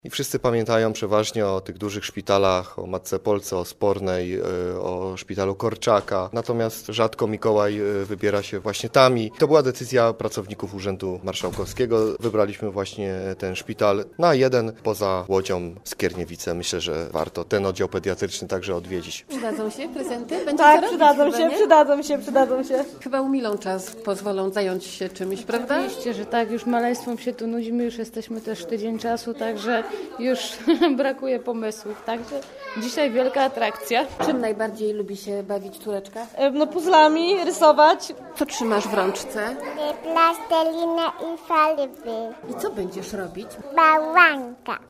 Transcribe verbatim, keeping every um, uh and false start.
I wszyscy pamiętają przeważnie o tych dużych szpitalach, o Matce Polce, o Spornej, o szpitalu Korczaka. Natomiast rzadko Mikołaj wybiera się właśnie tam i to była decyzja pracowników Urzędu Marszałkowskiego. Wybraliśmy właśnie ten szpital na jeden poza Łodzią, Skierniewice. Myślę, że warto ten oddział pediatryczny także odwiedzić. Przydadzą się prezenty? Będzie tak, przydadzą się, nie? przydadzą się, przydadzą się. Chyba umilą czas, pozwolą zająć się czymś, prawda? Oczywiście, że tak, już maleństwem się tu nudzimy, już jesteśmy też tydzień czasu, także już brakuje pomysłów, także dzisiaj wielka atrakcja. Czym najbardziej lubi się bawić córeczka? No puzzlami, rysować. Co trzymasz w rączce? Plastelinę i farby. I co będziesz robić? Bałwanka.